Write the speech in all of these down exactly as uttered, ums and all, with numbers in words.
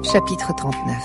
Chapitre trente-neuf.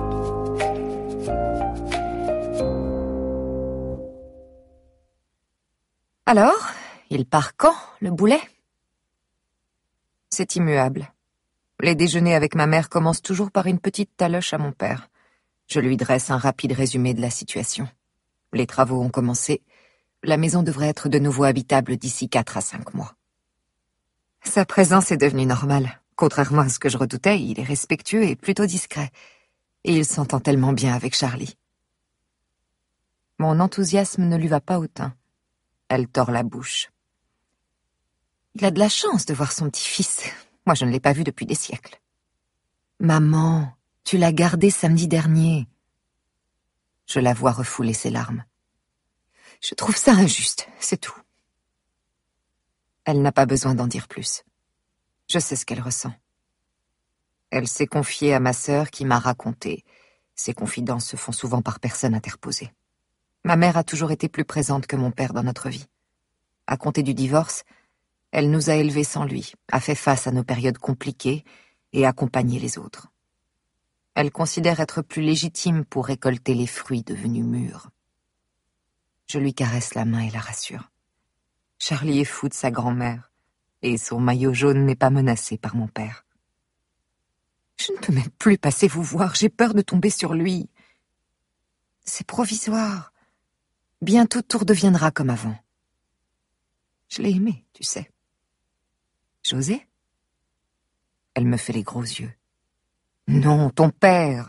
Alors, il part quand, le boulet? C'est immuable. Les déjeuners avec ma mère commencent toujours par une petite taloche à mon père. Je lui dresse un rapide résumé de la situation. Les travaux ont commencé. La maison devrait être de nouveau habitable d'ici quatre à cinq mois. Sa présence est devenue normale. Contrairement à ce que je redoutais, il est respectueux et plutôt discret. Et il s'entend tellement bien avec Charlie. Mon enthousiasme ne lui va pas au teint. Elle tord la bouche. Il a de la chance de voir son petit-fils. Moi, je ne l'ai pas vu depuis des siècles. Maman, tu l'as gardé samedi dernier. Je la vois refouler ses larmes. Je trouve ça injuste, c'est tout. Elle n'a pas besoin d'en dire plus. Je sais ce qu'elle ressent. Elle s'est confiée à ma sœur qui m'a raconté. Ces confidences se font souvent par personne interposée. Ma mère a toujours été plus présente que mon père dans notre vie. À compter du divorce, elle nous a élevés sans lui, a fait face à nos périodes compliquées et accompagné les autres. Elle considère être plus légitime pour récolter les fruits devenus mûrs. Je lui caresse la main et la rassure. Charlie est fou de sa grand-mère, et son maillot jaune n'est pas menacé par mon père. Je ne peux même plus passer vous voir, j'ai peur de tomber sur lui. C'est provisoire. Bientôt tout redeviendra comme avant. Je l'ai aimé, tu sais. José? Elle me fait les gros yeux. Non, ton père.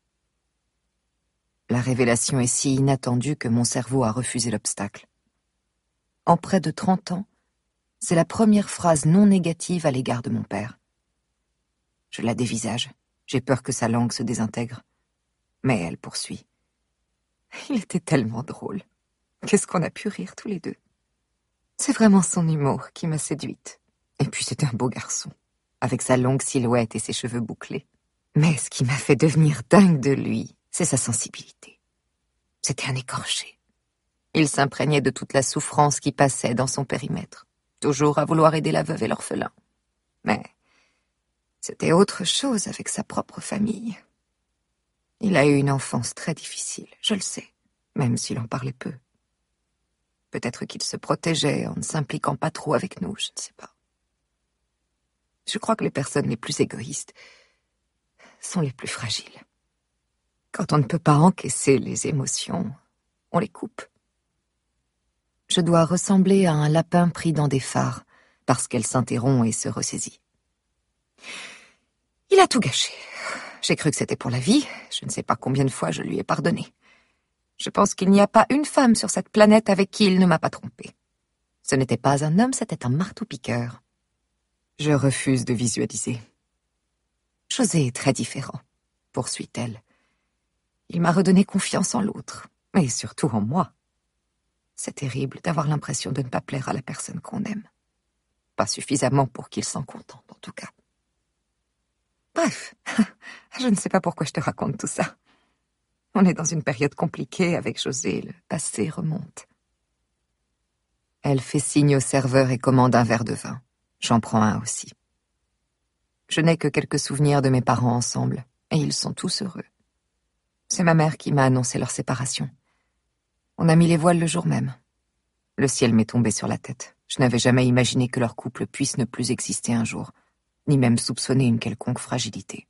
La révélation est si inattendue que mon cerveau a refusé l'obstacle. En près de trente ans, c'est la première phrase non négative à l'égard de mon père. Je la dévisage. J'ai peur que sa langue se désintègre. Mais elle poursuit. Il était tellement drôle. Qu'est-ce qu'on a pu rire tous les deux. C'est vraiment son humour qui m'a séduite. Et puis c'était un beau garçon, avec sa longue silhouette et ses cheveux bouclés. Mais ce qui m'a fait devenir dingue de lui, c'est sa sensibilité. C'était un écorché. Il s'imprégnait de toute la souffrance qui passait dans son périmètre, toujours à vouloir aider la veuve et l'orphelin. Mais c'était autre chose avec sa propre famille. Il a eu une enfance très difficile, je le sais, même s'il en parlait peu. Peut-être qu'il se protégeait en ne s'impliquant pas trop avec nous, je ne sais pas. Je crois que les personnes les plus égoïstes sont les plus fragiles. Quand on ne peut pas encaisser les émotions, on les coupe. Je dois ressembler à un lapin pris dans des phares, parce qu'elle s'interrompt et se ressaisit. Il a tout gâché. J'ai cru que c'était pour la vie, je ne sais pas combien de fois je lui ai pardonné. Je pense qu'il n'y a pas une femme sur cette planète avec qui il ne m'a pas trompée. Ce n'était pas un homme, c'était un marteau-piqueur. Je refuse de visualiser. José est très différent, poursuit-elle. Il m'a redonné confiance en l'autre, et surtout en moi. C'est terrible d'avoir l'impression de ne pas plaire à la personne qu'on aime. Pas suffisamment pour qu'il s'en contente, en tout cas. Bref, je ne sais pas pourquoi je te raconte tout ça. On est dans une période compliquée avec José, le passé remonte. Elle fait signe au serveur et commande un verre de vin. J'en prends un aussi. Je n'ai que quelques souvenirs de mes parents ensemble, et ils sont tous heureux. C'est ma mère qui m'a annoncé leur séparation. On a mis les voiles le jour même. Le ciel m'est tombé sur la tête. Je n'avais jamais imaginé que leur couple puisse ne plus exister un jour, ni même soupçonner une quelconque fragilité.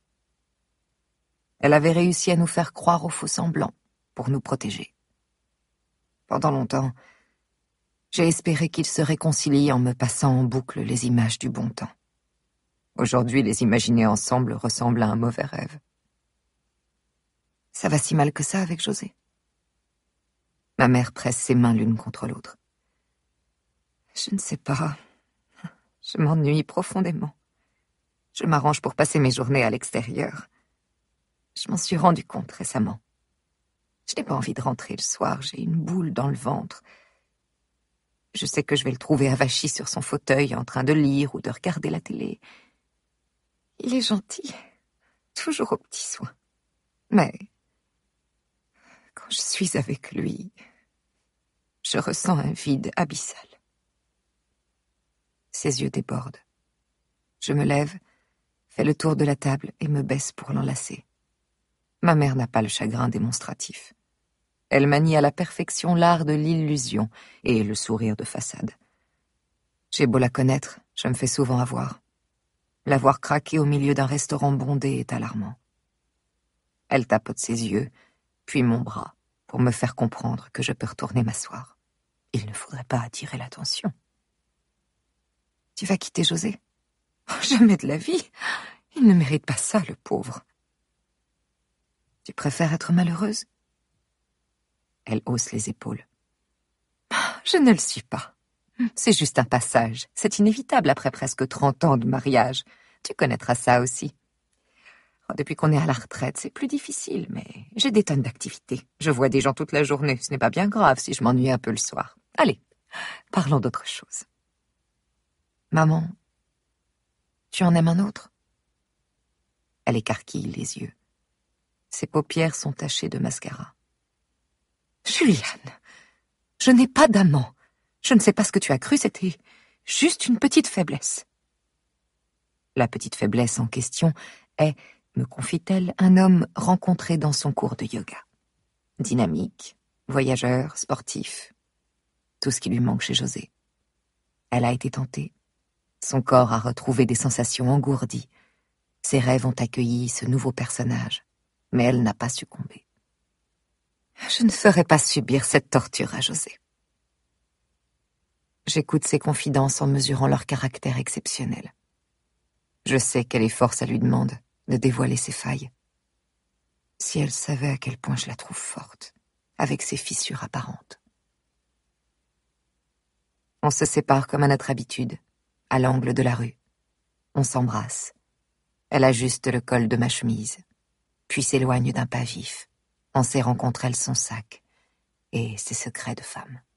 Elle avait réussi à nous faire croire au faux-semblant, pour nous protéger. Pendant longtemps, j'ai espéré qu'ils se réconcilient en me passant en boucle les images du bon temps. Aujourd'hui, les imaginer ensemble ressemble à un mauvais rêve. Ça va si mal que ça avec José? Ma mère presse ses mains l'une contre l'autre. Je ne sais pas. Je m'ennuie profondément. Je m'arrange pour passer mes journées à l'extérieur. Je m'en suis rendu compte récemment. Je n'ai pas envie de rentrer le soir, j'ai une boule dans le ventre. Je sais que je vais le trouver avachi sur son fauteuil en train de lire ou de regarder la télé. Il est gentil, toujours aux petits soins. Mais quand je suis avec lui, je ressens un vide abyssal. Ses yeux débordent. Je me lève, fait le tour de la table et me baisse pour l'enlacer. Ma mère n'a pas le chagrin démonstratif. Elle manie à la perfection l'art de l'illusion et le sourire de façade. J'ai beau la connaître, je me fais souvent avoir. La voir craquer au milieu d'un restaurant bondé est alarmant. Elle tapote ses yeux, puis mon bras, pour me faire comprendre que je peux retourner m'asseoir. Il ne faudrait pas attirer l'attention. Tu vas quitter José? Oh, jamais de la vie. Il ne mérite pas ça, le pauvre. Tu préfères être malheureuse? Elle hausse les épaules. Je ne le suis pas. C'est juste un passage. C'est inévitable après presque trente ans de mariage. Tu connaîtras ça aussi. Depuis qu'on est à la retraite, c'est plus difficile, mais j'ai des tonnes d'activités. Je vois des gens toute la journée. Ce n'est pas bien grave si je m'ennuie un peu le soir. Allez, parlons d'autre chose. Maman, tu en aimes un autre? Elle écarquille les yeux. Ses paupières sont tachées de mascara. Juliane, je n'ai pas d'amant. Je ne sais pas ce que tu as cru, c'était juste une petite faiblesse. La petite faiblesse en question est, me confie-t-elle, un homme rencontré dans son cours de yoga. Dynamique, voyageur, sportif. Tout ce qui lui manque chez José. Elle a été tentée. Son corps a retrouvé des sensations engourdies. Ses rêves ont accueilli ce nouveau personnage. Mais elle n'a pas succombé. Je ne ferai pas subir cette torture à José. J'écoute ses confidences en mesurant leur caractère exceptionnel. Je sais quel effort ça lui demande de dévoiler ses failles. Si elle savait à quel point je la trouve forte, avec ses fissures apparentes. On se sépare comme à notre habitude, à l'angle de la rue. On s'embrasse. Elle ajuste le col de ma chemise, puis s'éloigne d'un pas vif, en serrant contre elle son sac et ses secrets de femme.